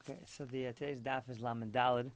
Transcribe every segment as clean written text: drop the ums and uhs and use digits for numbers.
Okay, so today's daf is Lamed Daled.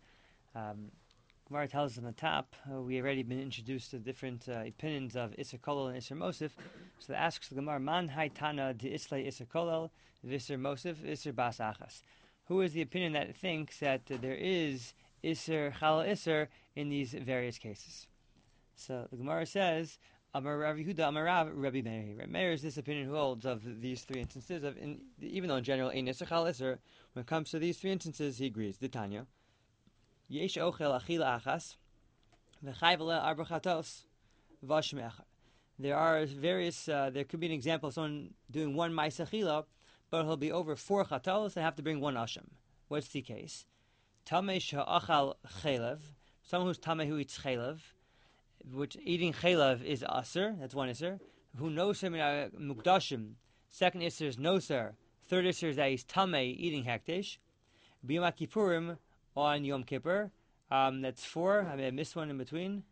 Gemara tells us on the top, we already been introduced to different opinions of Isser Kolel and Isser Mosif. So it asks the Gemara, Man Haitana de Islay Isser Kolel, Visser Mosif, Isser Bas Achas. Who is the opinion that thinks that there is Isser Chalal Isser in these various cases? So the Gemara says, Amar Rav Yehuda, Amar Rav, Rabbi Meir. Rabbi Meir is this opinion who holds of these three instances of, even though in general ein Isser Chalal Isser, when it comes to these three instances, he agrees. The Tanya. Yesh ochel achila achas, v'chayv le arba chatos, v'ashim echad. There are various, there could be an example of someone doing one ma'aseh achila, but he'll be over 4 chatos and have to bring 1 asham. What's the case? Tamei she'achal chaylev, someone who's tamei who eats chaylev, which eating chaylev is aser, that's one iser. Who knows him in mukdashim, second iser is noser, third iser is that he's tamei eating hektish. B'yom kippurim, on Yom Kippur, that's 4. I missed one in between.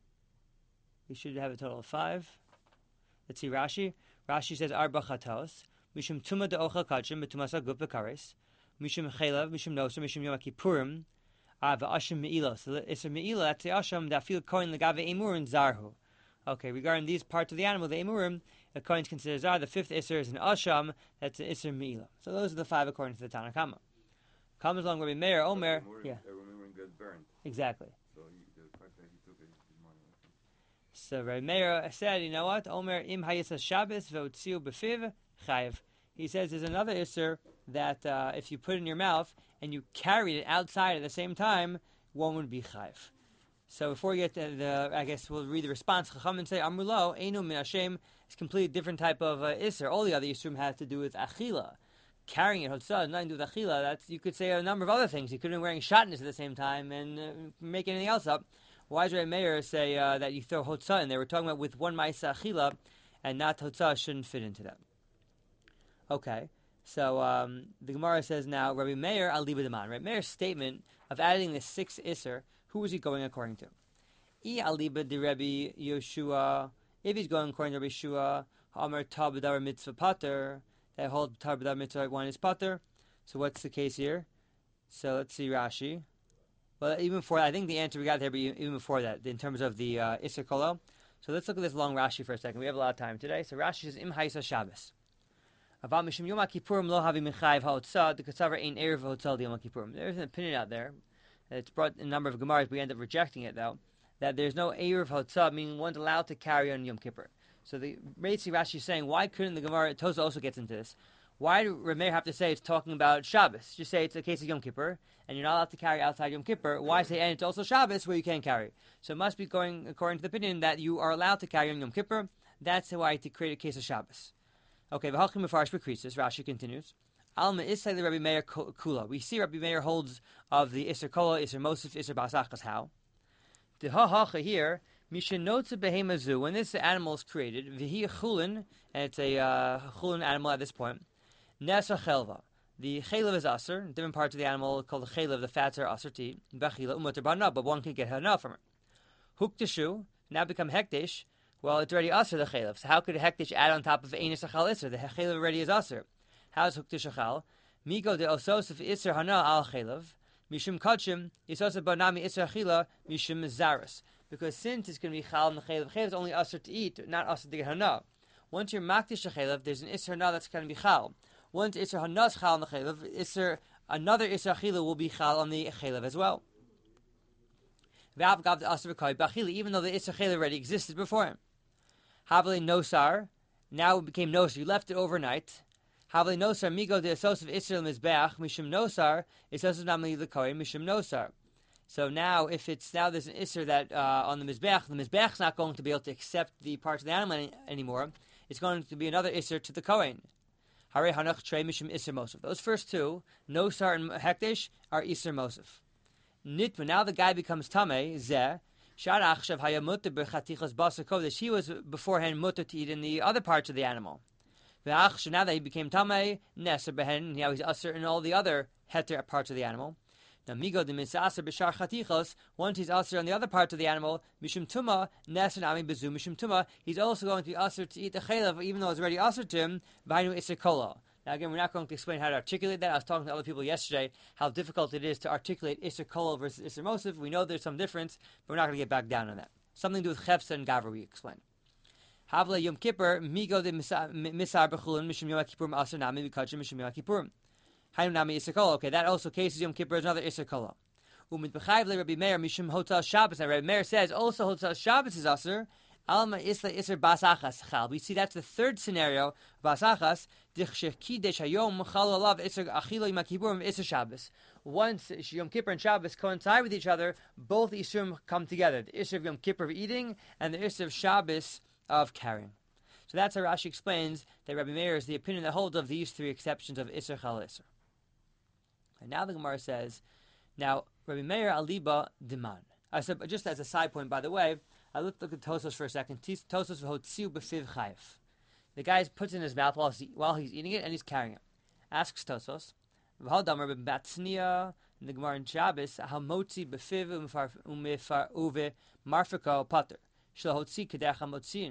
We should have a total of 5. Let's see Rashi. Rashi says Arba Chatos. Mishum Tuma de Ochel Kachim Betumasa Guf Bekaris. Mishum Chelav. Mishum Noser. Mishum Yom Kippurim. V'Ashim Meila. So it's a Meila. That's the Asham that feel Kohen Legave Emurim Zarhu. Okay, regarding these parts of the animal, the Emurim, the Kohen considers Zar. The 5th Isser is an Asham. That's an Isser Meila. So those are the 5 according to the Tanna Kama. Comes along Rabbi Meir, Omer. Yeah. Burned. Exactly. So the fact that he took his money. So Rabbi Meir said, you know what? Omer im hayisa Shabbos ve'utziu b'fiv chayiv. He says there's another isser that if you put it in your mouth and you carry it outside at the same time, one would be chayiv. So before we get to I guess we'll read the response. Chacham and say Amrulo einu min Hashem is a completely different type of isser. All the other issurim have to do with achila. Carrying it, hotzah, nothing to do with achila. That's, you could say a number of other things. You could have been wearing shatnez at the same time and make anything else up. Why does Rabbi Meir say that you throw hotzah in there? We're talking about with one ma'aseh achila, and not hotzah shouldn't fit into that. Okay, so the Gemara says now, Rabbi Meir al-liba deman. Rabbi Meir's statement of adding the 6th isser, who is he going according to? I al-liba de Rabbi Yoshua. If he's going according to Rabbi Yeshua, Amar tabadar mitzvah pater. That hold tar b'davar mitzvah one is pater. So what's the case here? So let's see Rashi. Well, even before I think the answer we got there, but even before that, in terms of the Isser Kolel. So let's look at this long Rashi for a second. We have a lot of time today. So Rashi says Im Haisa Shabbos. Aval mishum Yom Kippurim lo havi mechayiv ha'otzah the katzaver ein erev ha'otzah Yom Kippurim. There's an opinion out there. It's brought in a number of Gemaras. We end up rejecting it though. That there's no erev ha'otzah, meaning one's allowed to carry on Yom Kippur. So the Rashi is saying, why couldn't the Gemara, Tosa also gets into this, why do Rameir have to say it's talking about Shabbos? Just say it's a case of Yom Kippur, and you're not allowed to carry outside Yom Kippur. Why say, and it's also Shabbos where you can't carry? So it must be going according to the opinion that you are allowed to carry on Yom Kippur. That's why to create a case of Shabbos. Okay, v'halchim mefarish b'krisis, Rashi continues. Alma isay the Rabbi Meir kula. We see Rabbi Meir holds of the Isser Kola, Isser Mosif, Isser Bas Achas. How? The ha-hacha here, when this animal is created, v'hi chulin, and it's a chulin animal at this point, nesa chelva. The chaylev is aser. Different parts of the animal called the chaylev, the fats are aser to eat. B'chila umater b'hana, but one can get hana from it. Huktashu, now become hektish. Well, it's already aser the chaylev. So how could a hektish add on top of einis achal iser? The chaylev already is aser. How is huktish achal? Migo de ososif iser hana al chaylev. Mishum kachim isosif banami iser achila mishum zaris. Because since it's going to be chal in the chaylev, chaylev is only aser to eat, not aser to get hana. Once you're makdish a chaylev, there's an iser hana that's going to be chal. Once iser hana is chal on the chaylev, another iser achila will be chal on the chaylev as well. Even though the iser chaylev already existed before him. Havli nosar, now it became nosar. You left it overnight. Havli nosar migo de asosiv iser mizbeach mishum nosar isosiv namli lekoyin mishum nosar. So now, if it's there's an isser that on the mizbeach's not going to be able to accept the parts of the animal anymore. It's going to be another isser to the kohen. Hare hanach trei mishum isser mosif. Those first two, nosar and hektish, are isser mosif. Nitma. Now the guy becomes tamei zeh. Sharach shav hayamuter bechatichas basar kodesh. He was beforehand mutter to eat in the other parts of the animal. Ve'ach now that he became tamei neser behen. Now he's usher in all the other heter parts of the animal. Now, migo de misaser b'shar chatichos. Once he's aser on the other part of the animal, mishum tuma neser nami bezu mishum tuma. He's also going to be aser to eat the chaylev, even though it's already aser to him. V'hainu iser kola. Now again, we're not going to explain how to articulate that. I was talking to other people yesterday how difficult it is to articulate Isser Kol versus Isser Mosif. We know there's some difference, but we're not going to get back down on that. Something to do with Chefsa and Gavra, we explained. Havla Yom Kippur, Migo de Misar Bechulun, Mishim Yom Kippurim, Asr Nami, Vikachim, Mishim Yom Kippurim. Hainu Nami Isser Kol. Okay, that also cases Yom Kippur is another Isser Kol. Umid B'chayv Rabbi Meir, Mishim Hotel Shabbos. And Rabbi Meir says also Hotel Shabbos is Asr. Alma Isla Isser Basachas Chal. We see that's the third scenario, Basachas, Dichshech Kidesh Hayom, Chal Alav Isser Achilo Yom Kippurim, Isser Shabbos. Once Yom Kippur and Shabbos coincide with each other, both Isurim come together. The Isser of Yom Kippur of eating and the Isser of Shabbos of carrying. So that's how Rashi explains that Rabbi Meir is the opinion that holds of these three exceptions of Isser Chal Isser. And now the Gemara says, now Rabbi Meir Aliba Diman. I said, just as a side point, by the way, I look at Tosos for a second. Tosos v'hotziu b'fiv chayef. The guy puts it in his mouth while he's eating it and he's carrying it. Asks Tosos, v'hadamar b'batzniya, in the Gemara in Shabbos, hamotzi b'fiv uve marfiko pater. Shlo hotzi kedech hamotzin.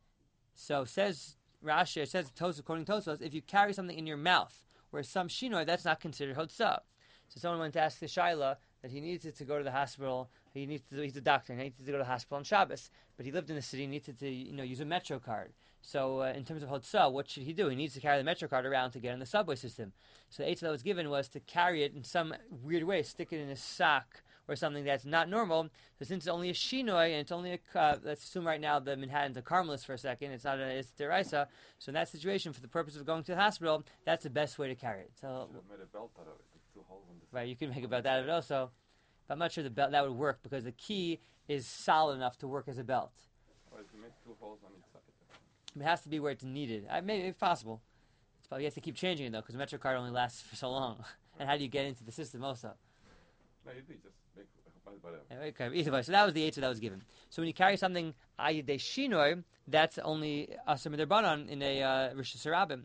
So says Rashi, says Tosos, according to Tosos, if you carry something in your mouth, where some shinoi, that's not considered hotzah. So someone went to ask the Shaila that he needed to go to the hospital. He's a doctor, and he needed to go to the hospital on Shabbos. But he lived in the city, and needed to use a Metro card. So in terms of hotzah, what should he do? He needs to carry the Metro card around to get in the subway system. So the eitzah that was given was to carry it in some weird way, stick it in a sock or something that's not normal. So since it's only a shinoi, and it's only let's assume right now the Manhattan's a Carmelist for a second, it's not it's deraisa. So in that situation, for the purpose of going to the hospital, that's the best way to carry it. So made a belt out of it. Two holes in the right, you can make a belt out of it also. But I'm not sure the belt that would work because the key is solid enough to work as a belt. Or if you make two holes on each side. It has to be where it's needed. Maybe it's possible. It's probably you have to keep changing it though because the Metro card only lasts for so long. And how do you get into the system also? No, you just make whatever. Okay, either way. So that was the answer that was given. So when you carry something ayidei shinoi, that's only asur midrabanan in a Rosh Hashanah.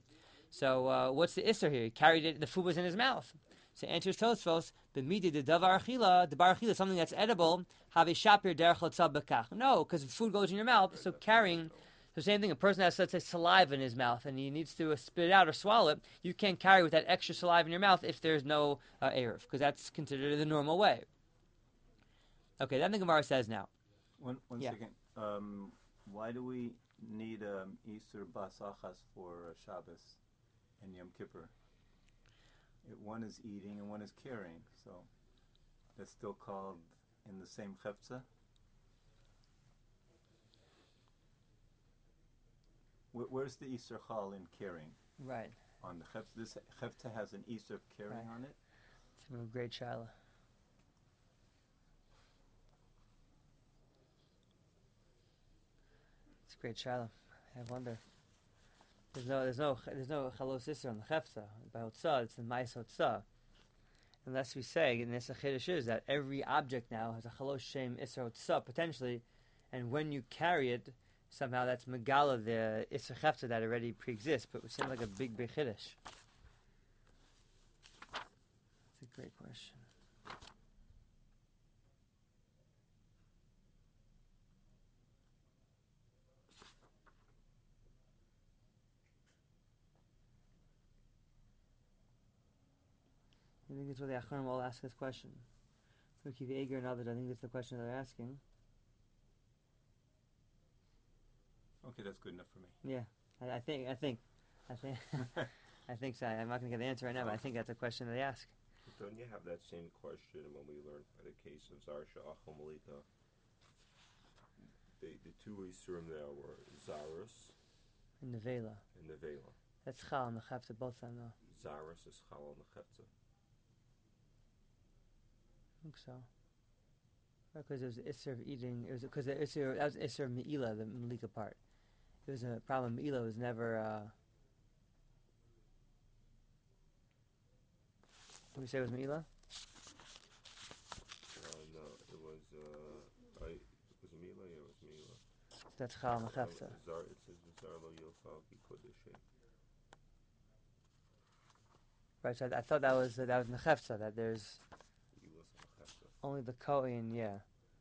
So what's the isser here? He carried it. The food was in his mouth. So answers Tosfos, b'midi the davar achila, the bar achila, something that's edible, have a shapir derech lotzah bekach. No, because food goes in your mouth, so carrying, the same thing, a person has, let's say, saliva in his mouth, and he needs to spit it out or swallow it, you can't carry with that extra saliva in your mouth if there's no eruv, because that's considered the normal way. Okay, then the Gemara says now. One second. Why do we need Isur Basachas for Shabbos and Yom Kippur? One is eating and one is carrying, so that's still called in the same chefza. Where's the Isur Chal in carrying? Right. On the chefza, this chefza has an Isur carrying Right. on it. It's a great shaila. It's a great shaila. I wonder. There's no chalos isser on the chefza. By hotzah, it's the mais hotzah. Unless we say, and this chiddush is that every object now has a chalos shem isser hotzah potentially, and when you carry it, somehow that's megala the isser chefza that already pre-exists. But it seems like a big chiddush. That's a great question. I think it's what the Acharonim will ask this question. Rikiv Eger and others, I think that's the question that they're asking. Okay, that's good enough for me. Yeah, I think, I think so. I'm not going to get the answer right now, but I think that's a question that they ask. Don't you have that same question when we learned by the case of Zarsha Achomalita? The two Isurim there were Zarus In the Vela. and Nevela. That's Chal and the Chefza, both of them, though. Zarus is Chal on the Chefza. I think so. Because it was Isser of eating, it was because that was Isser of Me'ila, the Malika part. It was a problem. Me'ila was never, what did we say was Me'ila? No, it was Mila, yeah, it was Mila. So that's Chal and the Chefza. It says Zar lo yofal ki kodeshe. Right, so I thought that was in the Chefza, that there's Mila's on the Chefza. only the Kohen, yeah.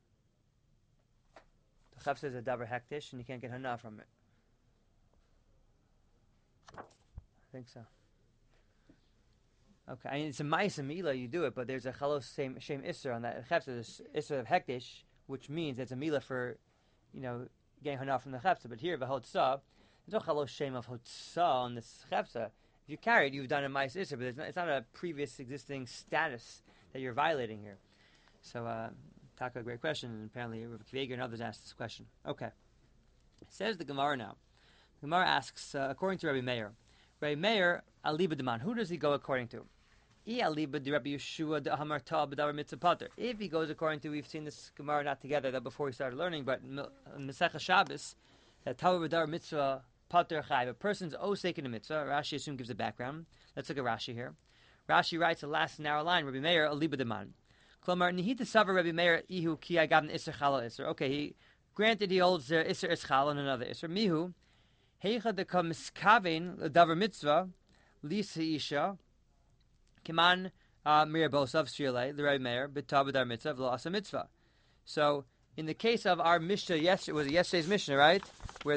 The Chefza is a davar hektish, and you can't get hana from it. I think so. Okay, I mean, it's a ma'isa mila, you do it, but there's a chalos shem isser on that chepsa, there's isser of hektish, which means it's a mila for, getting hana from the chepsa. But here, v'hotzah, there's no chalos shem of hotzah on this chepsa. If you carry it, you've done a ma'is isser, but it's not a previous existing status that you're violating here. So, Taka, great question, and apparently Rav Kveger and others asked this question. Okay. Says the Gemara now. The Gemara asks, according to Rabbi Meir, aliba deman, who does he go according to? If he goes according to, we've seen this Gemara not together, that before we started learning, but Masechah Shabbos, that Tavar B'dar Mitzvah Pater Chayv, a person's osek in a mitzvah. Rashi assume gives a background. Let's look at Rashi here. Rashi writes the last narrow line, Rabbi Meir, aliba deman. Klomar, nihita savar Rabbi Meir, ihu ki agavn iser chala iser. Okay, he holds iser ischal and another iser. Mihu, heicha deka miskavein davar mitzvah, lisa isha, Kiman mirabosav srile the Rabbi Meir b'tabadar mitzvah v'lo asa mitzvah. So in the case of our Mishnah, was it yesterday's Mishnah, right? Where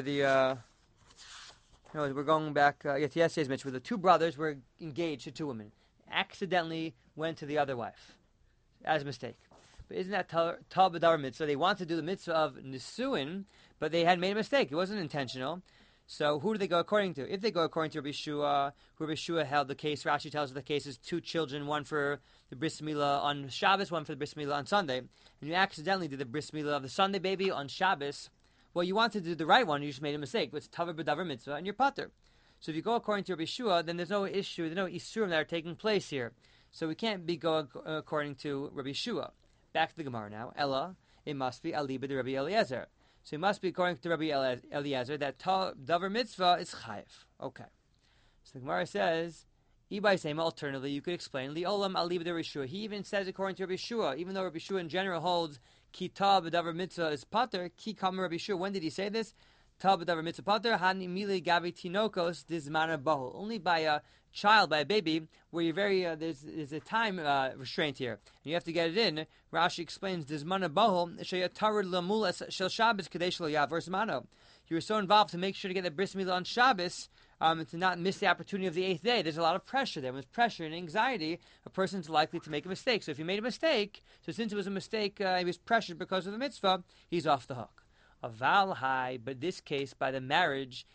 we're going back to yesterday's Mishnah, where the two brothers were engaged to two women, accidentally went to the other wife as a mistake. But isn't that tabadar mitzvah? They wanted to do the mitzvah of nisuin, but they had made a mistake. It wasn't intentional. So who do they go according to? If they go according to Rabbi Shua, who Rabbi Shua held the case, Rashi tells us the case is two children, one for the bris milah on Shabbos, one for the bris milah on Sunday, and you accidentally did the bris milah of the Sunday baby on Shabbos, well, you wanted to do the right one, you just made a mistake. It's tavar b'davar mitzvah, and you're pater. So if you go according to Rabbi Shua, then there's no issue, there's no isurim that are taking place here. So we can't be going according to Rabbi Shua. Back to the Gemara now. Ella, it must be aliba de Rabbi Eliezer. So it must be according to Rabbi Eliezer that davar mitzvah is chayiv. Okay. So the Gemara says, Ibai Sema, alternatively, you could explain, Li'olam aliba de Rabbi Shua. He even says according to Rabbi Shua, even though Rabbi Shua in general holds ki ta b'davar mitzvah is pater, ki kam Rabbi Shua. When did he say this? Ta b'davar mitzvah pater, hani mili gavi tinokos dizmana bahul. Only by a child, by a baby, where you're very, there's a time restraint here. And you have to get it in. Rashi explains, dizmana bahul, sheyatar lamulas shel Shabbos kadesh lo yavar zmano. You were so involved to make sure to get the bris milah on Shabbos, and to not miss the opportunity of the 8th day. There's a lot of pressure there. With pressure and anxiety, a person's likely to make a mistake. So if you made a mistake, so since it was a mistake, he was pressured because of the mitzvah, he's off the hook. Aval hai, but this case, by the marriage,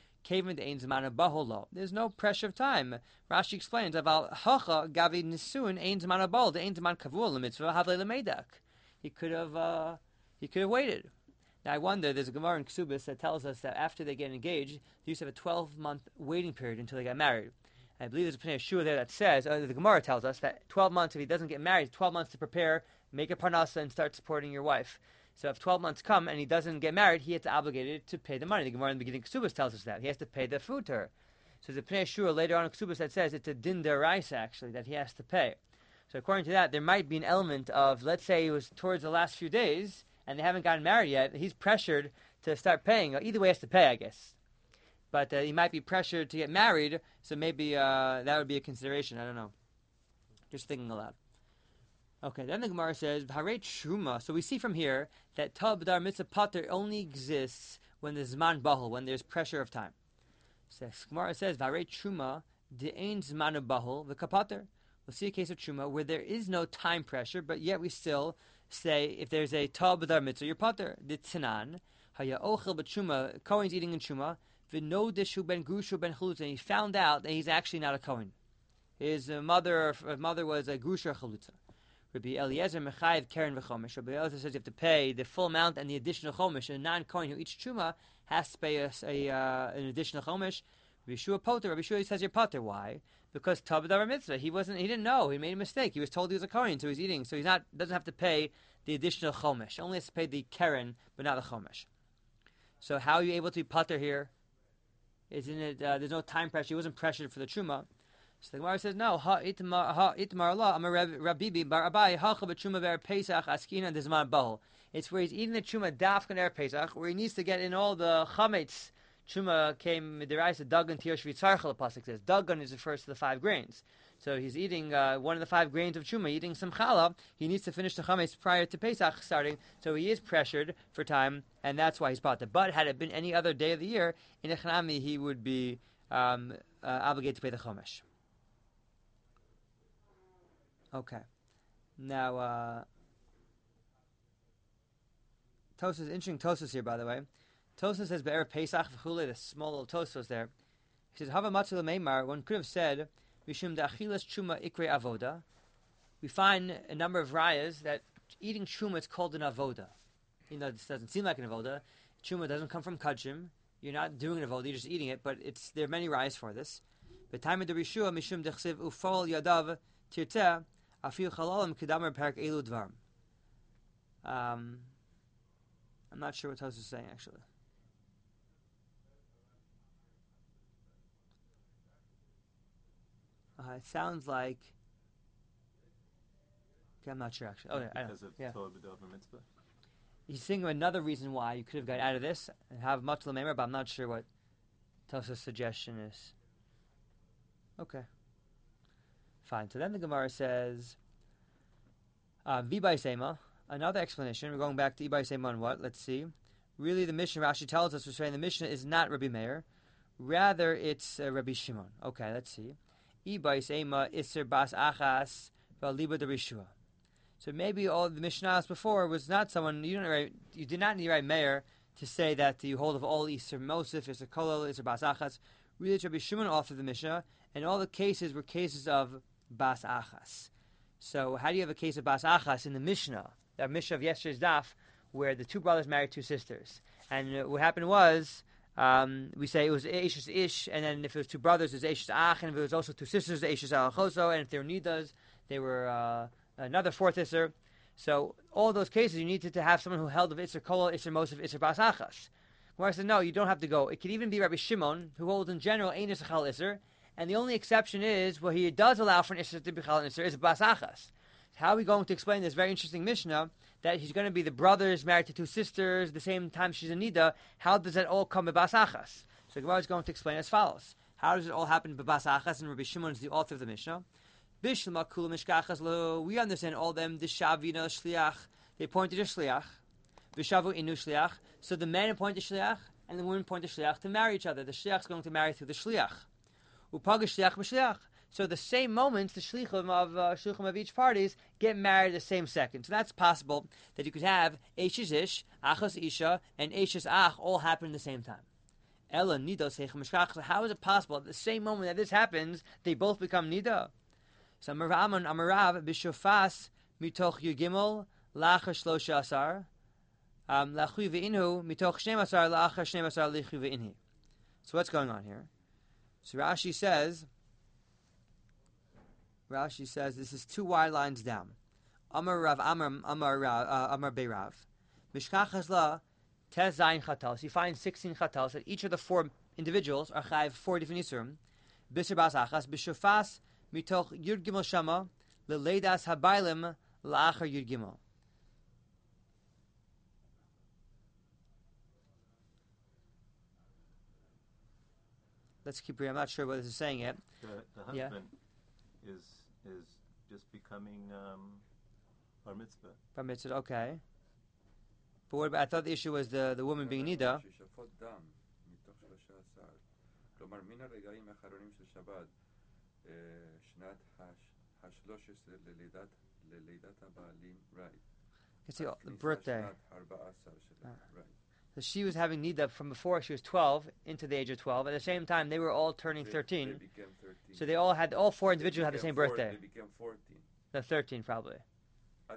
there's no pressure of time. Rashi explains, Aval hacha gavi nisun ein zman abal, ein zman kavul mitzvah havle lemedak. He could have waited. Now I wonder, there's a Gemara in Ksubis that tells us that after they get engaged, they used to have a 12-month waiting period until they got married. I believe there's a Pnei Yeshua there that says, the Gemara tells us that 12 months, if he doesn't get married, 12 months to prepare, make a parnasa, and start supporting your wife. So if 12 months come and he doesn't get married, he is obligated to pay the money. The Gemara in the beginning of Ksubis tells us that. He has to pay the food to her. So there's a Pnei Yeshua later on in Ksubis that says it's a din deraisa, actually, that he has to pay. So according to that, there might be an element of, let's say it was towards the last few days, and they haven't gotten married yet, he's pressured to start paying. Either way, he has to pay, I guess. But he might be pressured to get married, so maybe that would be a consideration. I don't know. Just thinking aloud. Okay, then the Gemara says, V'harei Truma. So we see from here that Tav B'dar Mitzvah Pater only exists when there's Zman Bahul, when there's pressure of time. So Gemara says, V'harei Truma, De'ein Zman Bahul, V'kapater. We'll see a case of Truma where there is no time pressure, but yet we still say, if there's a Tav B'dar Mitzvah, you're Pater. The Tzanan, Haya Ochel B'Truma, Kohen's eating in Truma, V'nodishu ben Grushu ben Chalutza, and he found out that he's actually not a Kohen. His mother was a Grusha Chalutza. Rabbi Eliezer mechayev keren v'chomesh. Rabbi Eliezer says you have to pay the full amount and the additional chomesh. A non-kohen who eats truma has to pay an additional chomesh. Rabbi Shua poter. Rabbi Shua says you're poter. Why? Because tav b'davar mitzvah. He didn't know. He made a mistake. He was told he was a kohen, so he's eating. So doesn't have to pay the additional chomesh. Only has to pay the keren, but not the chomesh. So how are you able to be poter here? Isn't it? There's no time pressure. He wasn't pressured for the truma. So the Gemara says, no, itmar Allah, I'm a Rabbibi, bar Abai, hacha b'truma ver Pesach, askina dezman bahol. It's where he's eating the truma dafkan er Pesach, where he needs to get in all the chametz. Truma came, deraisa, dagan tiyar shvitzarcha, the pasuk says. Dagan is refers to the 5 grains. So he's eating one of the 5 grains of truma, eating some challah. He needs to finish the chametz prior to Pesach starting, so he is pressured for time, and that's why he's bought it. But had it been any other day of the year, in a chanami, he would be obligated to pay the chamesh. Okay. Now, Tosos, interesting Tosos here, by the way. Tosos says Be'er Pesach v'chule, the small little Tosos there. He says, Hava Matzah Meimar, one could have said, Mishum Da'achilas Chuma Ikre Avoda. We find a number of rayas that eating Chuma is called an Avoda. Even though this doesn't seem like an Avoda. Chuma doesn't come from Kachim. You're not doing an Avoda, you're just eating it, but there are many rayas for this. But time of the Rishua, Mishum Dechsiv Ufol Yadav Tirteh, Afil Chalalim Kedamer Perak Elu Dvarm. I'm not sure what Tosos is saying, actually. It sounds like... Okay, I'm not sure, actually. Okay, because of Torah B'Dover Mitzvah. He's thinking of another reason why you could have got out of this and have much Lamemer, but I'm not sure what Tosos' suggestion is. Okay. Fine. So then the Gemara says, V'bai Sema, another explanation. We're going back to Ibai Sema on what? Let's see. Really, the Mishnah, Rashi tells us, we're saying the Mishnah is not Rabbi Meir. Rather, it's Rabbi Shimon. Okay, let's see. Ibai Sema Isser Bas Achas V'aliba de Rishua. So maybe all the Mishnahs before was not someone, you did not need Rabbi Meir to say that you hold of all Isser Mosif, Isser Kolol, Isser Bas Achas. Really, it's Rabbi Shimon authored the Mishnah, and all the cases were cases of Bas Achas. So how do you have a case of Bas Achas in the Mishnah? The Mishnah of yesterday's daf, where the two brothers married two sisters. And what happened was, we say it was Eishes Ish, and then if it was two brothers, it was Eishes Ach, and if it was also two sisters, Eishes Alachoso, and if they were Nidas, they were another fourth Isser. So all those cases, you needed to have someone who held of Isser Kol, Isser Mosif, Isser Bas Achas. Where I said, no, you don't have to go. It could even be Rabbi Shimon, who holds in general Ein Isser Chal Isser, and the only exception is, where he does allow for an Isser to be Chal Isser, is Bas Achas. How are we going to explain this very interesting Mishnah, that he's going to be the brothers married to two sisters, the same time she's a Nida? How does that all come by Bas Achas? So Gemara is going to explain as follows. How does it all happen by Bas Achas? And Rabbi Shimon is the author of the Mishnah. Bishlama Kula Mishkachas Lo. We understand all them, the Shavina Shliach. They pointed to Shliach. Vishavu Inu Shliach. So the man appointed Shliach, and the woman appointed Shliach to marry each other. The Shliach is going to marry through the Shliach. Upaga Shliach B'Shliach. So the same moments, the shlichim of each parties get married the same second. So that's possible that you could have Eishes Ish, Achos Isha, and Eishes Ach all happen at the same time. Ella Nidos Heichem Mishkach. So how is it possible at the same moment that this happens, they both become Nida? So Amarav Bishofas Mitoch Yugimel Lachar Shlosha Asar Lachui Ve'inhu Mitoch Shneim Asar Lachar Shneim Asar Lichui Ve'inhi. So what's going on here? So Rashi says this is two wide lines down. Amar Rav Amar Beirav. Mishkachas la tes zayin chatals. You find 16 chatals that each of the four individuals are chayiv 4 different isurim. Bisr bas achas b'shofas mitoch yud gimel shama leleidas habaylim la'achar yud gimel. Let's keep reading. I'm not sure what this is saying yet. The husband is just becoming bar mitzvah. Bar mitzvah, okay. But what about, I thought the issue was the woman being nida. כלומר, מן הרגעים האחרונים של שבת, שנת ה-13 ללידת הבעלים, right. You can see the birthday. Right. So she was having nida from before she was 12 into the age of 12. At the same time, they were all turning 13. They became 13. So all four individuals had the same birthday. They became 14. The 13 probably. Right.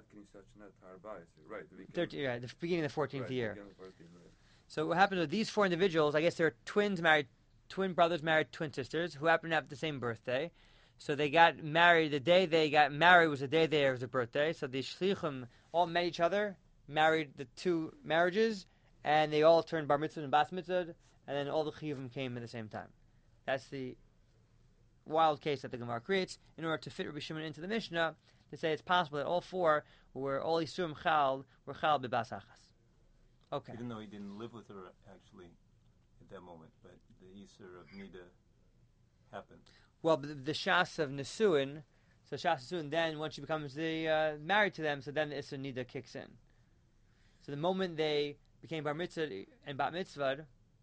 13, right, the beginning of the 14th year. 14, right. So what happened with these four individuals, I guess they're twin brothers married twin sisters who happened to have the same birthday. So they got married. The day they got married was the day theirs was birthday. So the shlichim all met each other, married the two marriages, and they all turned bar mitzvah and bas mitzvah, and then all the chiyuvim came at the same time. That's the wild case that the Gemara creates in order to fit Rabbi Shimon into the Mishnah to say it's possible that all four were all isurim chal were chal bebas achas. Okay. Even though he didn't live with her actually at that moment, but the Isser of Nida happened. Well, the shas of Nesuin, so shas Nesuin, then once she becomes married to them, so then the Isser Nida kicks in. So the moment they became bar mitzvah and bat mitzvah,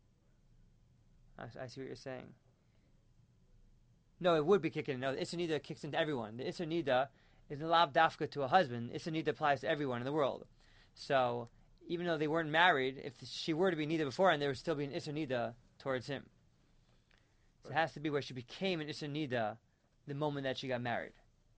I see what you're saying. No, it would be kicking in. No, the Isser Nida kicks into everyone. The Isser Nida is a lav dafka to a husband. Issa nida applies to everyone in the world. So even though they weren't married, if she were to be nida before, and there would still be an issa nida towards him. So it has to be where she became an issa nida the moment that she got married.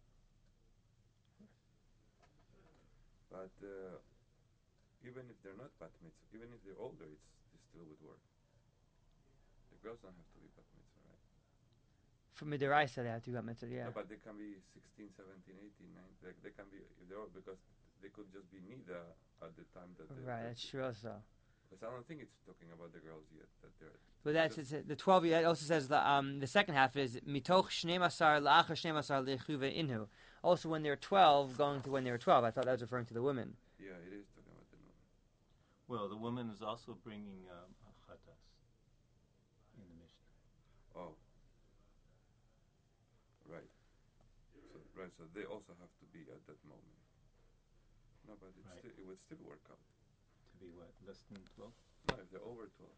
But even if they're not bat mitzvah, even if they're older, it still would work. The girls don't have to be bat mitzvah, right? For midiraisa, they have to got mitzvah. Yeah. No, but they can be 16, 17, 18, 19. They can be, if they're old, because they could just be nida at the time that they... Right, that's true also. Because I don't think it's talking about the girls yet. That they're... But that's the 12 year. It also says the second half is mitoch shnei masar la'achar shnei masar lechuve inhu. Also, when they're 12, going to when they were 12. I thought that was referring to the women. Yeah, it is talking about the women. Well, the woman is also bringing a chatas in the Mishnah. Oh. Right. So they also have to be at that moment. No, but it's Right. it would still work out. To be what, less than 12? No, if they're over 12.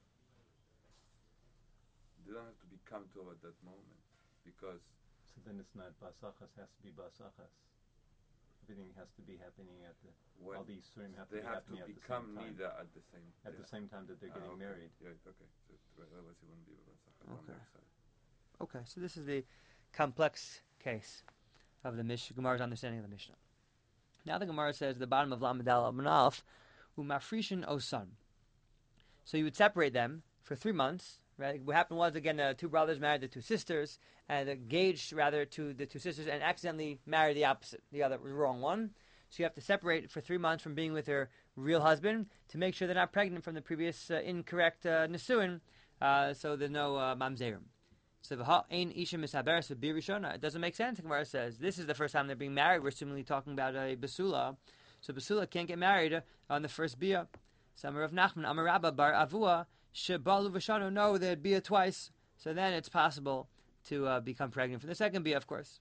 They don't have to become 12 at that moment. Because So then it's not basachas, has to be basachas. Everything has to be happening at the, when all these surim have to they be have to happening at the become same time. nida at the same At the same time that they're getting okay. married. Yeah, okay. So otherwise it wouldn't be basachas on Okay. their side. Okay, so this is the complex case of the Gemara's understanding of the Mishnah. Now the Gemara says at the bottom of Lamadal Manalf, Umafrishin Osan. So you would separate them for 3 months. Right? What happened was, again, the two brothers married the two sisters, and engaged rather to the two sisters, and accidentally married the opposite, the other wrong one. So you have to separate for 3 months from being with her real husband to make sure they're not pregnant from the previous incorrect nisuin. So there's no mamzerim. So ein isha misaberes b'birishona. It doesn't make sense. The Gemara says this is the first time they're being married. We're assuming talking about a basula. So basula can't get married on the first bia. Samar of Nachman Amar Rabba bar Avua shebalu v'shano. No, there'd bia twice. So then it's possible to become pregnant from the second bia, of course.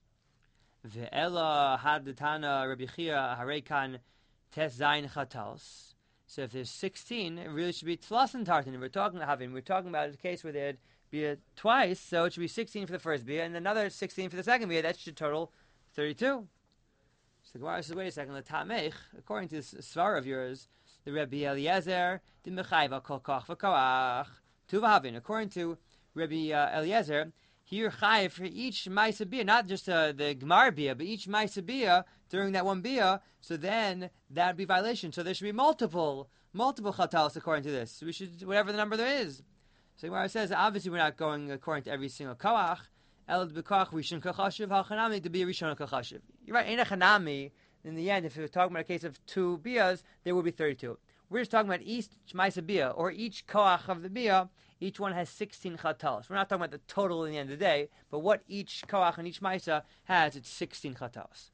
Ve'ela hadetana Rabbi Chia harekan tes zayin chatals. So if there's 16, it really should be tlasen tartan. We're talking about a case where they'd bia twice, so it should be 16 for the first bia and another 16 for the second bia. That should total 32. So the Gemara says, wait a second, l'tamech, according to this svara of yours, the Rabbi Eliezer, the mechayva kol koch v'koach, tuvahavin. According to Rabbi Eliezer, here chayiv for each ma'isa bia, not just the gemar bia, but each ma'isa bia during that one bia. So then that would be violation. So there should be multiple chatalos according to this. So we should, whatever the number there is. So Gemara says, obviously we're not going according to every single koach. El b'koach rishon kachashiv hachanami to be a rishon kachashiv. You're right. Ein chanami. In the end, if you're talking about a case of 2 bias, there will be 32. We're just talking about each ma'isa bia, or each koach of the bia. Each one has 16 chatalos. We're not talking about the total in the end of the day, but what each koach and each ma'isa has, it's 16 chatalos.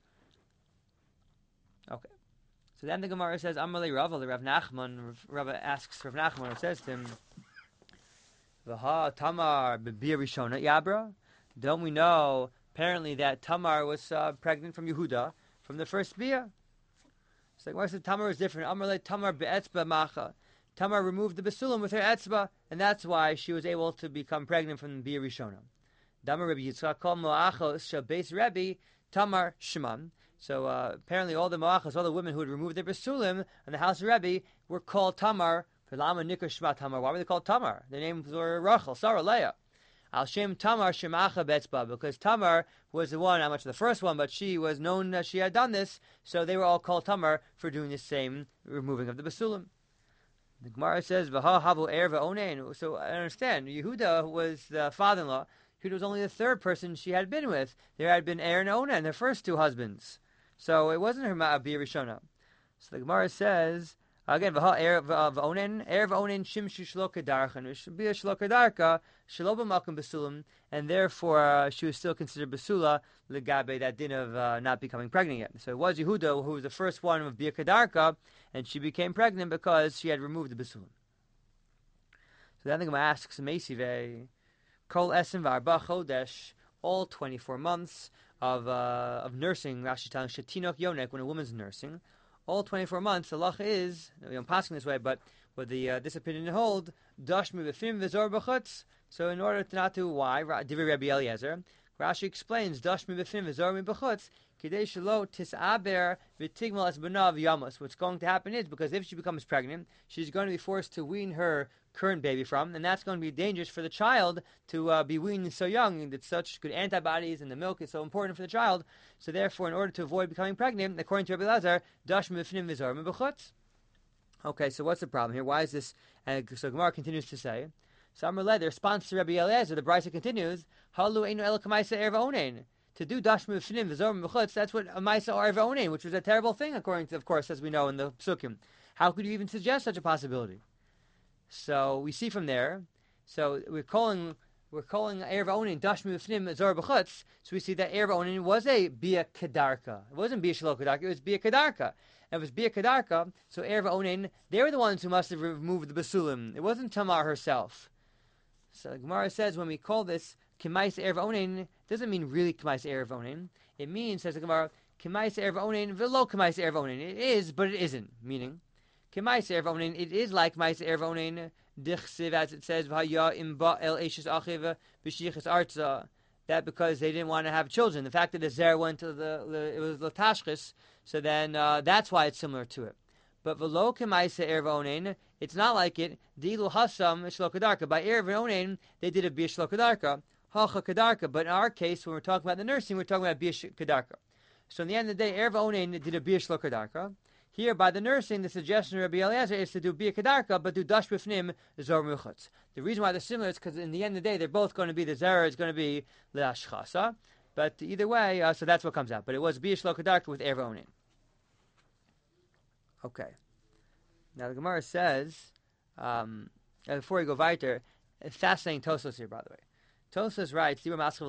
Okay. So then the Gemara says, Amalei Rava, the Rav Nachman. Rava asks Rav Nachman, says to him, V'ha Tamar b'bia rishona yabra. Don't we know apparently that Tamar was pregnant from Yehuda from the first bia? It's like, why is Tamar was different? Amalei Tamar be'etzba macha. Tamar removed the basulim with her etzba, and that's why she was able to become pregnant from the bia rishona. Damar Rabbi Yitzchak kol moachos shabeis Rebbe Tamar Shimon. So apparently all the moachos, all the women who had removed their basulim in the house of Rebbe were called Tamar. Lama nikar shema Tamar. Why were they called Tamar? Their names were Rachel, Sarah, Leah. Al Shem Tamar Shemacha Betzba, because Tamar was the one, not much the first one, but she was known that she had done this, so they were all called Tamar for doing the same removing of the basulim. The Gemara says, V'ha havu er v'onein. So I understand, Yehuda was the father-in-law. Yehuda was only the third person she had been with. There had been Er and Onan, their first 2 husbands. So it wasn't her Ma'abir Rishona. So the Gemara says, again, v'ha er v'onen shimshu shlo kedarchan. It should be a shlo kedarka, shlo b'malkum basulim, and therefore she was still considered basula legabe, that din of not becoming pregnant yet. So it was Yehuda who was the first one of bia kedarka, and she became pregnant because she had removed the basulim. So then the Gemara asks Meisive, kol esim v'arba chodesh, all 24 months of nursing. Rashi telling shetinok yonek, when a woman's nursing. All 24 months, the halacha is, I'm passing this way, but with this opinion hold, dashmi b'fim v'zor b'chutz. So in order to not to, why? Divrei Rabbi Eliezer, Rashi explains, dashmi b'fim v'zor b'chutz, Kidei shelo tisaber v'tigmal es banav yamos. What's going to happen is, because if she becomes pregnant, she's going to be forced to wean her current baby from, and that's going to be dangerous for the child to be weaned so young, and that such good antibodies and the milk is so important for the child. So therefore, in order to avoid becoming pregnant, according to Rabbi Lazar, dash mifnim v'zor b'chutz. Okay, so what's the problem here? Why is this? So Gemara continues to say, so Amar the response to Rabbi Eliezer, the Brisa continues, halu einu el kamaisa erva onein. To do dash mifnim v'zor b'chutz, that's what a maisa or erva onein, which was a terrible thing, according to, of course, as we know in the Psukim. How could you even suggest such a possibility? So we see from there. So we're calling erva onein dash mifnim v'zor b'chutz. So we see that erva onein was a bia kedarka. It wasn't bia shelo kedarka. It was bia kedarka. And it was bia kedarka. So erva onein, they were the ones who must have removed the basulim. It wasn't Tamar herself. So the Gemara says when we call this Kemais Erev Onein, doesn't mean really Kemais Erev Onein. It means, says the Gemara, Kemais Erev Onein velo Kemais Erev Onein. It is, but it isn't. Meaning, Kemais Erev Onein, it is like Kemais Erev Onein, Dichsiv, as it says, V'haya imba el eshes achiv b'shichas arza. That because they didn't want to have children. The fact that the Zer went to it was Latashchis, so then that's why it's similar to it. But v'lo Kemais Erev Onein, it's not like it. Dilu hasam shlo kedarka. By Erev Onein, they did a bia shlo kedarka. Hacha kedarka. But in our case, when we're talking about the nursing, we're talking about bia kedarka. So in the end of the day, Erev Onein did a bia shlo kedarka. Here, by the nursing, the suggestion of Rabbi Eliezer is to do bia kedarka, but do dash b'fnim zor muchutz. The reason why they're similar is because in the end of the day, they're both going to be, the zera is going to be le'ashchasa. But either way, so that's what comes out. But it was bia shlo kedarka with Erev Onein. Okay. Now the Gemara says, before we go weiter, fascinating Tosfos here, by the way. Tosfos writes,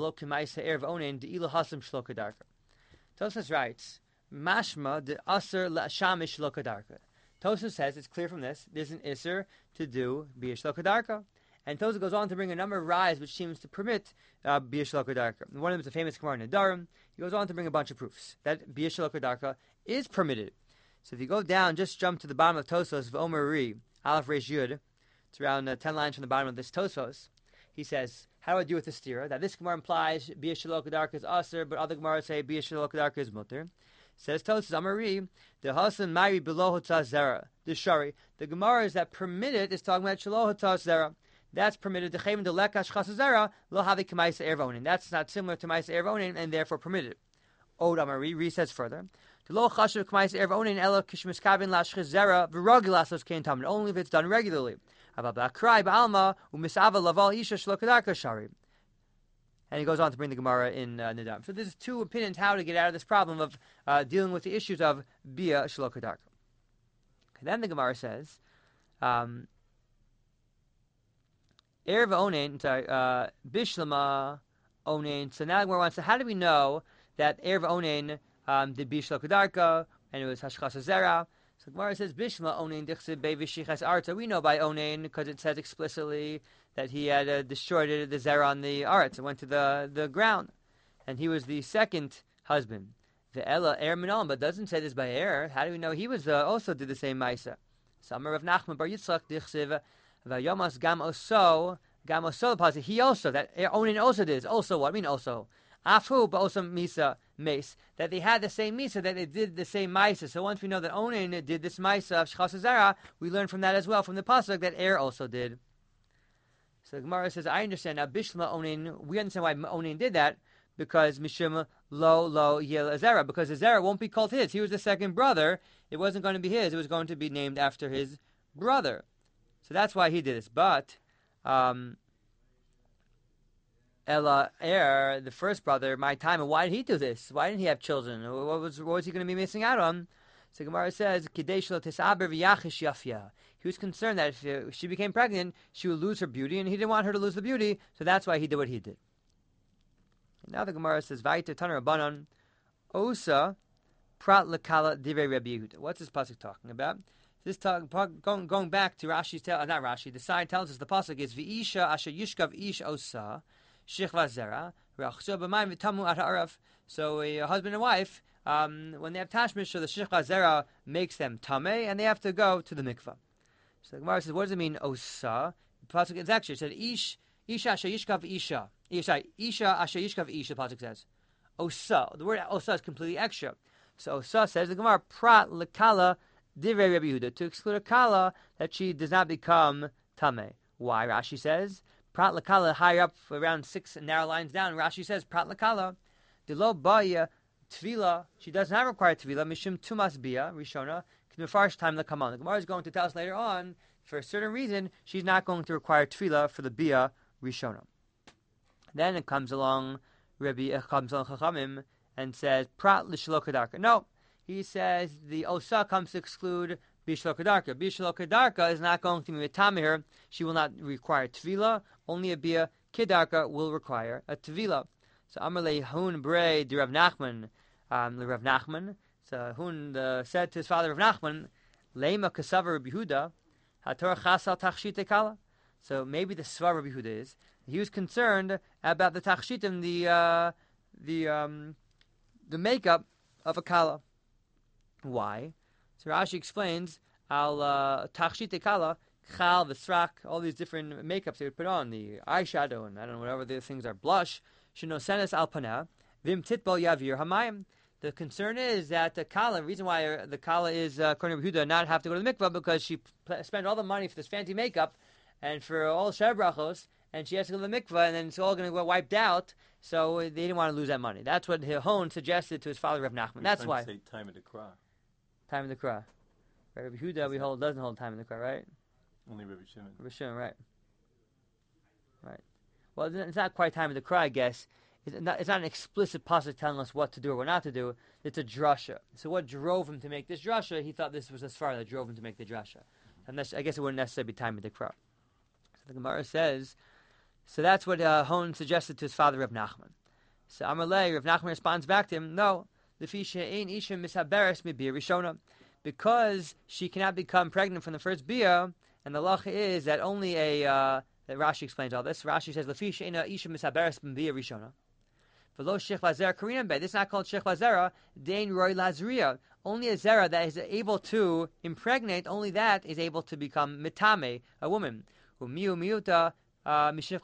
Tosfos writes, Mashma de aser la'shamish lo kadarka. Tosfos says, it's clear from this, there's an iser to do biyash lo kadarka. And Tosfos goes on to bring a number of rayas which seems to permit biyash lo kadarka. One of them is a famous Gemara in Nedarim. He goes on to bring a bunch of proofs that biyash lo kadarka is permitted. So if you go down, just jump to the bottom of Tosfos, V'omer Ri, Aleph Reish Yud. It's around 10 lines from the bottom of this Tosfos. He says, how do I do with the stira? That this Gemara implies Bia Shelo Kedarka is Aser, but other Gemara say Bia Shelo Kedarka is Mutter. Says Tosfos, Amari, the Hasan Mari Below Hotzah Zera, the Shari. The Gemara is that permitted is talking about Shelo Hotzah Zera. That's permitted. The Chayim the Lekash Chasa Zera, Lo Havi Kamaisa Ervonin. That's not similar to Maisa Ervonin and therefore permitted. Od Amari, Ri says further, only if it's done regularly. And he goes on to bring the Gemara in Nidam. So there's two opinions how to get out of this problem of dealing with the issues of Bia Shelo Kedarka. Then the Gemara says, Erev Onein, Bishlama Onein. So now the Gemara wants to, how do we know that Erev Onein did Bia Shelo Kedarka, and it was Hashchas Zera? So Gemara says, Bishma Onein Dichsib Bevishichas Arta. We know by Onein because it says explicitly that he had destroyed the Zera on the Arts and went to the ground. And he was the second husband. The Ella Er Minom, but doesn't say this by Er. How do we know he was also did the same Maisa? Samar of Nachman Bar Yitzchak Dichsiv Vayomas Gam Oso the he also, that Onein also did. Also what? I mean also. Afu, but also Misa Mace, that they had the same Misa, that they did the same Maisa. So once we know that Onein did this Maisa of Shchas Zera, we learn from that as well, from the Pasuk, that Er also did. So the Gemara says, I understand now, Bishma Onein, we understand why Onein did that, because Mishum Lo Yel Zera, because the Zera won't be called his. He was the second brother. It wasn't going to be his. It was going to be named after his brother. So that's why he did this. But Ella Er, the first brother, my time, and why did he do this? Why didn't he have children? What was he going to be missing out on? So Gemara says, he was concerned that if she became pregnant, she would lose her beauty, and he didn't want her to lose the beauty, so that's why he did what he did. And now the Gemara says, Vayter Taner Rabbanon, Osa Prat Lekala Divrei Rabbi Yehuda. What's this pasuk talking about? This going back to Rashi's not Rashi. The side tells us the pasuk is V'isha Asher Yishkav Ish Osa Shechva Zera Rachzo B'mayim V'tamu At Ha'arav. So a husband and wife, when they have tashmish, so the Shechva Zera makes them tamei, and they have to go to the mikvah. So the Gemara says, what does it mean Osa? The pasuk is actually it said Isha Asher Yishkav Isha. Isha Asher Yishkav Isha. The pasuk says osa. The word osa is completely extra. So osa says the Gemara prat lekala divrei Rabbi Yehuda, to exclude a kala that she does not become tameh. Why? Rashi says prat lekala higher up around 6 narrow lines down. Rashi says prat lekala delo baya tvila. She does not require tvila mishum tumas bia rishona k'mefarsh time the kaman. The Gemara is going to tell us later on, for a certain reason, she's not going to require tvila for the bia rishona. Then it comes along Chachamim and says prat l'shelo kedarka. No, he says the osa comes to exclude bishlo kedarka. Bishlo kedarka is not going to be metame her. She will not require tvila. Only a bia kedarka will require a tvila. So Amalei Hun Brei de Rav Nachman, the Rav Nachman. So Hun said to his father Rav Nachman, Leima Kasava Rabbi Yehuda, Hator Chasal Tachshite Kala. So maybe the Svar Rabbi Yehuda is. He was concerned about the tachshitim, the makeup of a kala. Why? So Rashi explains al tachshite kala, chal, v'srak, all these different makeups they would put on, the eyeshadow and I don't know whatever the things are, blush. Shenosenes al panah, vim titbol yavir hamayim. The concern is that the kala, the reason why the kala is according to Yehuda not have to go to the mikvah because she spent all the money for this fancy makeup and for all Sheb brachos, and she has to go to the mikvah, and then it's all going to get wiped out. So they didn't want to lose that money. That's what Hon suggested to his father Rav Nachman. That's why. Say time of the Kra. Time of the Kra. Right, Rabbi Yehuda doesn't hold time of the Kra, right? Only Rabbi Shimon. Rabbi Shimon, right. Right. Well, it's not quite time of the Kra, I guess. It's not an explicit pasuk telling us what to do or what not to do. It's a drasha. So what drove him to make this drasha? He thought this was a svar that drove him to make the drasha. And I guess it wouldn't necessarily be time of the Kra. So the Gemara says, so that's what Hon suggested to his father Rav Nachman. So Amalei, Rav Nachman responds back to him, no, because she cannot become pregnant from the first bia, and the lacha is that only that Rashi explains all this. Rashi says, this is not called shech lazera, dein roy lazria. Only a zera that is able to impregnate, only that is able to become mitame, a woman. Okay, fine. We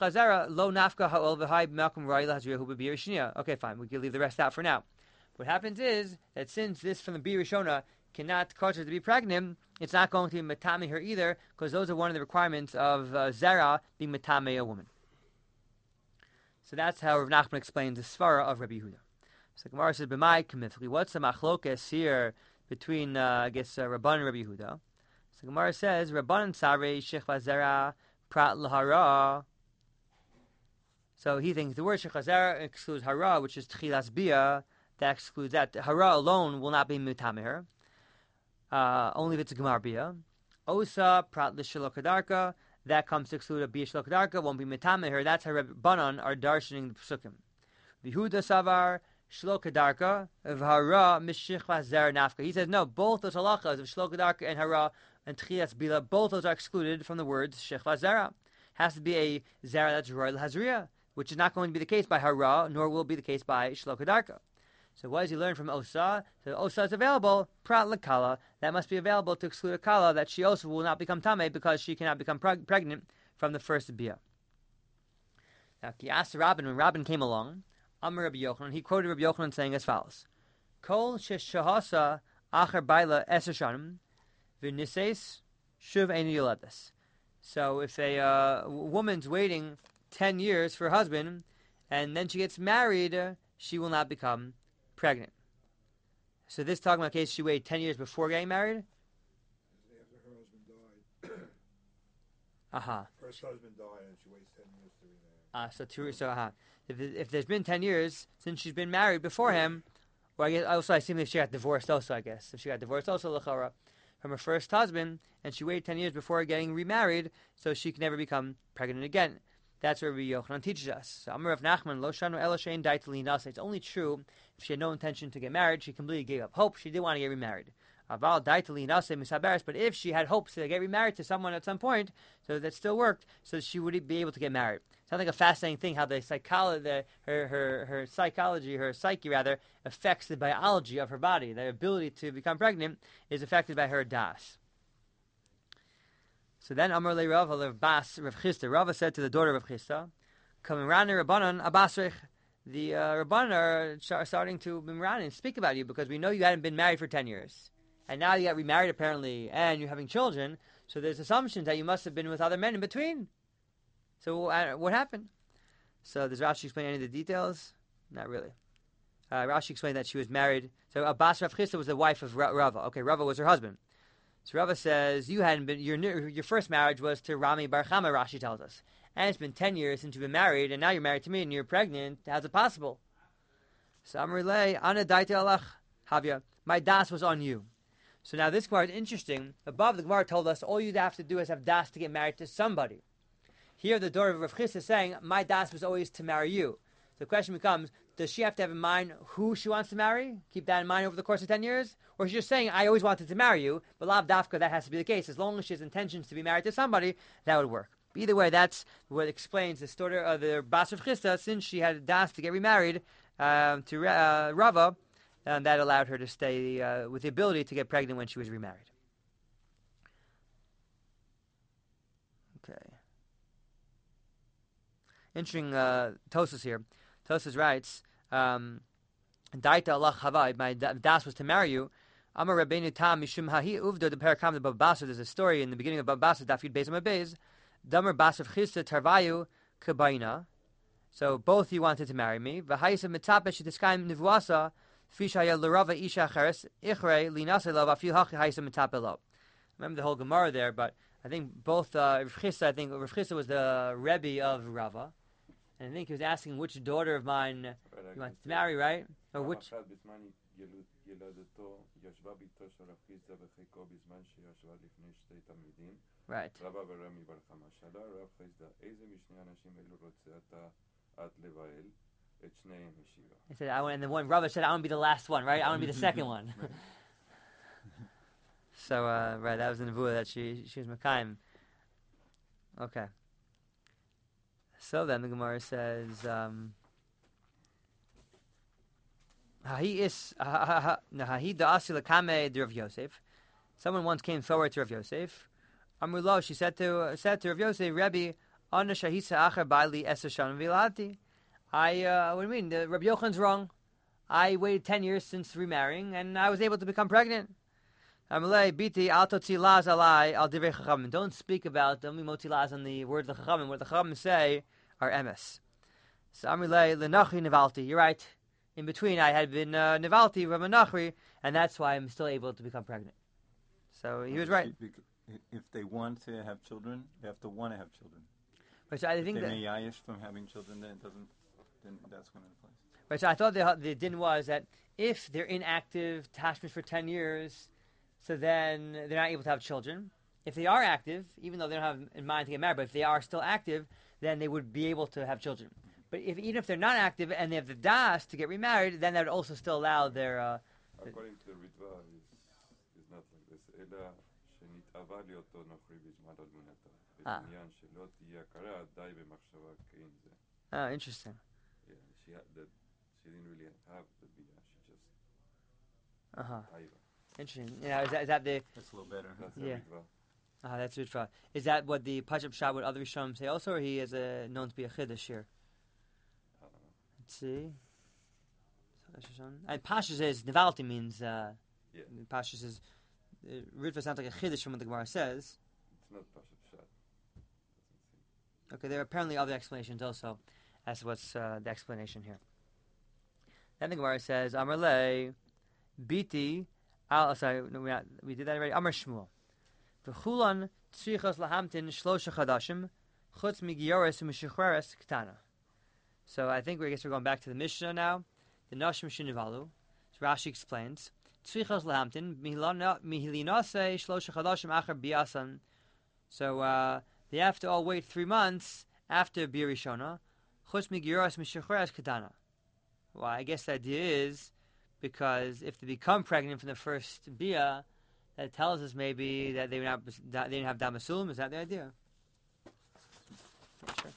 can leave the rest out for now. What happens is that since this from the Bia Rishona cannot cause her to be pregnant, it's not going to be matame her either, because those are one of the requirements of zera being matame a woman. So that's how Rav Nachman explains the svara of Rabbi Yehuda. So Gemara says, "B'mai kamifli." What's the machlokas here between Rabban and Rabbi Yehuda? So Gemara says, "Rabban sarei shechva zera prat lahara." So he thinks the word shechva zera excludes hara, which is tchilas bia. That excludes that. Hara alone will not be mutamer. Only if it's a gemar bia. Osa prat l'shelo kadarka. That comes to exclude a bia shelo kadarka. Won't be mutamer. That's how Rabbanan are darshaning the psukim. Yehuda savar shelo kadarka of hara mishchva zera nafka. He says no. Both those halachas of shelo kadarka and hara and tchilas bila, both those are excluded from the words shechva zera. Has to be a zera that's royal hazriya, which is not going to be the case by hara, nor will be the case by shelo kadarka. So what does he learn from Osa? So Osa is available, prat lekala. That must be available to exclude a kala, that she also will not become tameh because she cannot become pregnant from the first bia. Now, he asked Rabban, when Rabban came along, Amar Rabbi Yochanan, he quoted Rabbi Yochanan saying as follows: Kol sheshahasa acher baila eser shanim v'nises shuv ein yoledes. So if a woman's waiting 10 years for her husband, and then she gets married, she will not become pregnant. So this talking about a case she waited 10 years before getting married? After her husband died. Aha. First husband died and she waits 10 years to remarry. If there's been 10 years since she's been married before him, or I guess also I assume if she got divorced also, I guess. If she got divorced also, l'chara, from her first husband, and she waited 10 years before getting remarried, so she can never become pregnant again. That's what Rabbi Yochanan teaches us. So Amar Rav Nachman, Lo shanu ela shein dai t'li nasa. It's only true if she had no intention to get married, she completely gave up hope. She did want to get remarried. Aval dai t'li nasa misaberes. But if she had hopes to get remarried to someone at some point, so that still worked, so she would be able to get married. Sounds like a fascinating thing how the psychology, her psyche rather, affects the biology of her body. The ability to become pregnant is affected by her das. So then Amar le Rav Bas Rav Chisda. Rava said to the daughter of Chisda, Kamirani Rabbanan Abasrich. the Rabbanan are starting to bimran and speak about you because we know you hadn't been married for 10 years. And now you got remarried apparently, and you're having children, so there's assumptions that you must have been with other men in between. So what happened? So does Rashi explain any of the details? Not really. Rashi explained that she was married. So Bas Rav Chisda was the wife of Rava. Okay, Rava was her husband. So Rava says, you hadn't been, your first marriage was to Rami Bar Chama, Rashi tells us. And it's been 10 years since you've been married, and now you're married to me, and you're pregnant. How's it possible? So I'm relay, Ana daite alach, Havya, my das was on you. So now this Gemara is interesting. Above, the Gemara told us all you'd have to do is have das to get married to somebody. Here the daughter of Rav Chisda is saying, my das was always to marry you. The question becomes, does she have to have in mind who she wants to marry? Keep that in mind over the course of 10 years? Or is she just saying, I always wanted to marry you, but lav dafka, that has to be the case. As long as she has intentions to be married to somebody, that would work. But either way, that's what explains the story of the Bas Rav Chisda, since she had a das to get remarried to Rava, and that allowed her to stay with the ability to get pregnant when she was remarried. Okay. Interesting Tosas here. Tosas writes, Daita Allah Chavai, my das was to marry you. Amar Rabbeinu Tam Mishum Hahi Uvda the Parakam the Baba Basra. There's a story in the beginning of Baba Basra, Dafid Beis Amabez. Damar Bas Rav Chisda Tarvayu Kabaina. So both you wanted to marry me. V'hayisa mitzapesh tiskayim nivuasa fishaya l'rava isha acheres ichre linase lo v'afil hachi hayisa mitapelo. Remember the whole Gemara there, but I think both Rav Chisda was the Rebbe of Rava, and I think he was asking which daughter of mine you wanted to marry, right? Or which? Right. He said, and the one Rava said, I want to be the last one, right? I want to be the second one. So, right, that was the nevuah that she was Mekayim. Okay. So then the Gemara says, someone once came forward to Rav Yosef. Amrullah, she said to Rav Yosef, Rebbe, Anna Shahisa Acher Baili Esashan Vilati. What do you mean? Rabbi Yochan's wrong. I waited 10 years since remarrying, and I was able to become pregnant. Amalei biti al totzi laz alai al divrei chachamim. Don't speak about don't be moti laz on the word of the chachamim. What the chachamim say are emes. So Amalei lenachi nevalti. You're right. In between, I had been nevalti ramanachri, and that's why I'm still able to become pregnant. So he was right. If they want to have children, they have to want to have children. Right, so I think if that they yayish from having children, then it doesn't. Then that's when it applies. Right, so I thought the din was that if they're inactive attachments for 10 years, so then they're not able to have children. If they are active, even though they don't have in mind to get married, but if they are still active, then they would be able to have children. But even if they're not active and they have the das to get remarried, then that would also still allow their... According to the Ritva, it's not like this. Interesting. Yeah, she didn't really have the bia. She just Interesting. Yeah, is that the? That's a little better. That's Ritva. That's Ritva. Is that what the Pashup Shah would other Rishonim say also, or he is known to be a chiddush here? Let's see. And Pasha says Nivalti means. Pasha says Ritva sounds like a chiddush from what the Gemara says. It's not Pashup Shah. Okay, there are apparently other explanations also. That's what's the explanation here. Then the Gemara says, Amarle, Biti, we did that already. Amar Shmuel. V'chulan tzrichos lahamtin shlosha chadashim, chutz migioris u'mishuchreres ktana. So I think we're going back to the Mishnah now. The Nashim Shinivalu. So Rashi explains, tzrichos lahamtin, mihilinase shlosha chadashim acher biasan. So they have to all wait 3 months after Birishona. Chutz migioris u'mishuchreres ktana. Well, I guess the idea is because if they become pregnant from the first bia, that tells us maybe that they didn't have damasulim. Is that the idea? Yeah, sure.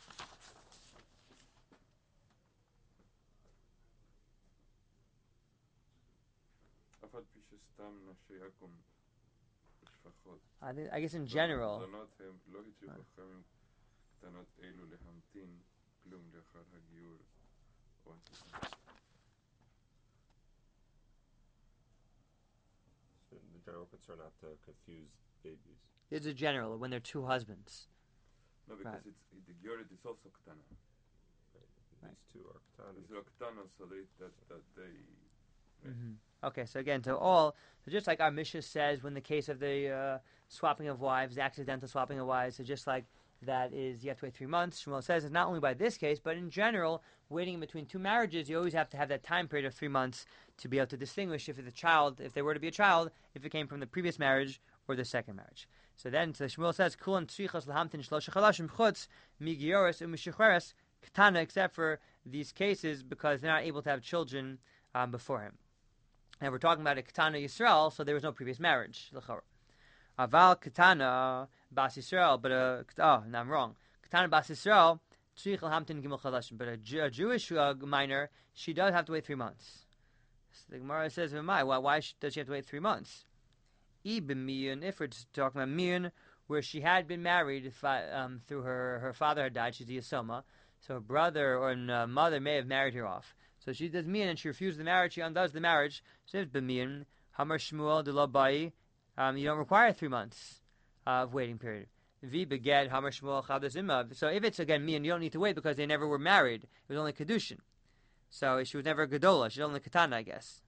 I guess in general. Or So the general concern not to confuse babies. It's a general when they're two husbands. no, because Right. it's the Gioret is also Ketana. Right. These two are katanas. These are Ketana, so they Mm-hmm. Okay, so again, so just like our Mishnah says, when the case of the swapping of wives, the accidental swapping of wives, so just like that is, you have to wait 3 months. Shmuel says it's not only by this case, but in general, waiting in between two marriages, you always have to have that time period of 3 months to be able to distinguish if there were to be a child, if it came from the previous marriage or the second marriage. So Shmuel says, "Kulan tzrichos lahamtin shlosha chalashim chutz migioris u'mishucheres ketana," except for these cases because they're not able to have children before him. And we're talking about a Ketana Yisrael, so there was no previous marriage. Aval Ketana Bas Yisrael, but no, I'm wrong. Ketana Bas Yisrael, Tzrich Hamtin Gimel Chadashim, but a Jewish minor, she does have to wait 3 months. So the Gemara says, why does she have to wait 3 months? If we're talking about Miyun, where she had been married through her father had died, she's the Yisoma, so her brother or mother may have married her off. So she does mian and she refuses the marriage, she undoes the marriage. So if b'mian, Hamar Shmuel de lo bai, you don't require 3 months of waiting period. Vi beget Hamar Shmuel chadazimah. So if it's again mian, you don't need to wait because they never were married. It was only kedushin. So she was never a gedola. She's only katana, I guess.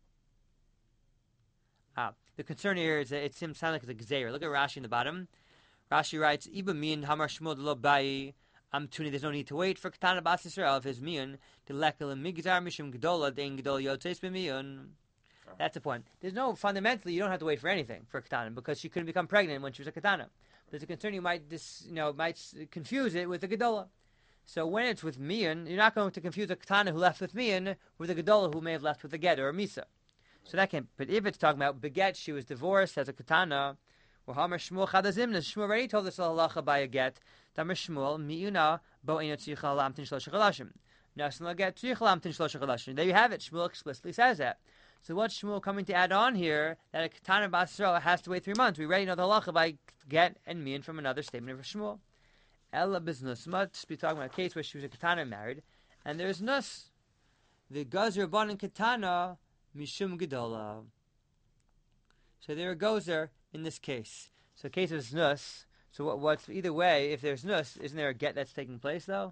The concern here is that it sounds like it's a gzeir. Look at Rashi in the bottom. Rashi writes, Iba mian Hamar Shmuel de lo bai. There's no need to wait for Ketana Bas Yisrael if his miyun to lekel migzar mishum gedola dein gedol yotzeis b'miyun. That's the point. Fundamentally, you don't have to wait for anything for Ketana because she couldn't become pregnant when she was a Ketana. There's a concern you might confuse it with a gedola. So when it's with miyun, you're not going to confuse a Ketana who left with miyun with a gedola who may have left with a get or a misa. So that can't. But if it's talking about beget, she was divorced as a Ketana. Well, Hamar Shmuel chadazimna. Shmuel already told us halacha by a get. Tamar Shmuel miuna bo einot tzricha lamtin shlosha chalashim. Nasan get tzricha lamtin shlosha chalashim. There you have it. Shmuel explicitly says that. So what's Shmuel coming to add on here? That a Ketana Bas Yisrael has to wait 3 months. We already know the halacha by get and mian from another statement of Shmuel. Ella business must be talking about a case where she was a Ketana married, and there's nus. The gazer ban and Ketana mishum gedola. So there goes there in this case. So case of nus. So what's either way? If there's nus, isn't there a get that's taking place though?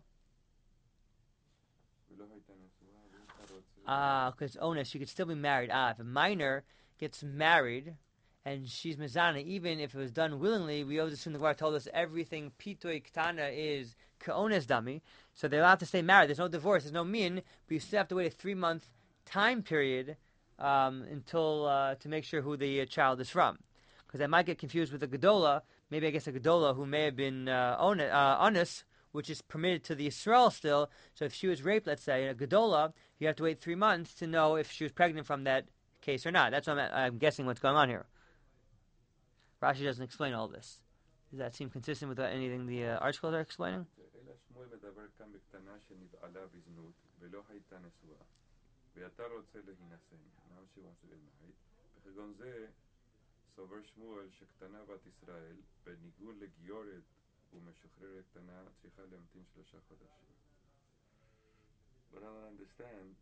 Because onus, she could still be married. If a minor gets married and she's mezana, even if it was done willingly, we always assume the Gemara told us everything pitoi ketana is ka'ones dami, so they're allowed to stay married. There's no divorce, there's no min, but you still have to wait a 3-month time period until to make sure who the child is from, because I might get confused with a gedola. Maybe I guess a gedola who may have been honest, which is permitted to the Yisrael still. So if she was raped, let's say, a gedola, you have to wait 3 months to know if she was pregnant from that case or not. That's what I'm guessing what's going on here. Rashi doesn't explain all this. Does that seem consistent with anything the articles are explaining? סובר שמואל שקטנה בת ישראל בניגוד לגיורת ומשוחררת קטנה צריכה להמתין 3 חודשים. But I don't understand.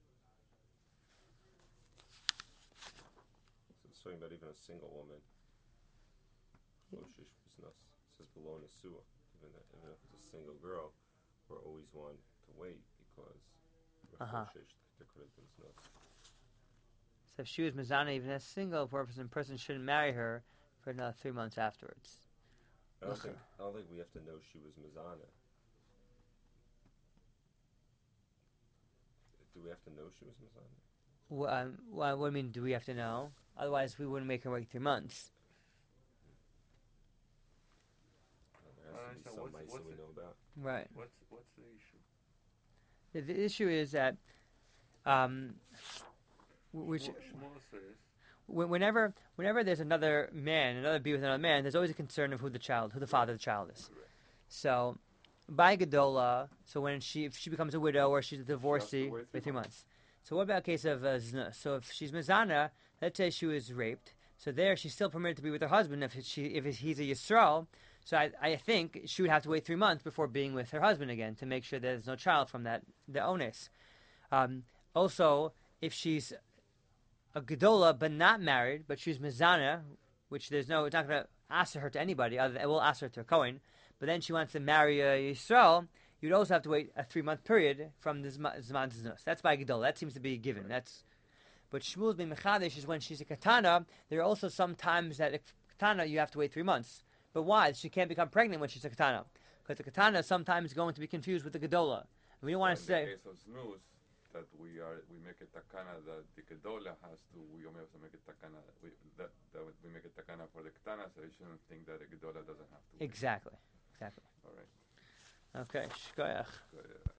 So it's talking about even a single woman. Choshish Bisnas says below Nesua. Even if it's a single girl, we're always one to wait because Choshish there could have been Bisnas. So if she was mezana, even as a single person shouldn't marry her for another 3 months afterwards. I don't think we have to know she was mezana. Do we have to know she was mezana? What do you mean? Do we have to know? Otherwise, we wouldn't make her wait 3 months. There has to be some mice we know about. Right. What's the issue? The issue is that whenever there's another be with another man, there's always a concern of who the father of the child is. Correct. So, by gedola, so if she becomes a widow or she's a divorcee, wait 3 months. So what about a case of zna? So if she's mezana, let's say she was raped, so there she's still permitted to be with her husband if he's a Yisrael. So I think she would have to wait 3 months before being with her husband again to make sure there's no child from the onus. Also, if she's a gedola but not married, but she's mezana, which it's not going to ask her to anybody, it will ask her to a Kohen, but then she wants to marry a Yisrael, you'd also have to wait a 3-month period from the Zman Znus. That's by gedola. That seems to be given. But Shmuel's being mechadesh is when she's a katana. There are also some times that a katana you have to wait 3 months. But why? She can't become pregnant when she's a katana. Because the katana is sometimes going to be confused with the gedola. We don't want to say... In the case of Znus, that we make a takana that the gedola has to, we also make a takana, we make a takana for the katana, so you shouldn't think that a gedola doesn't have to wait. Exactly. All right. Okay, shkoyach.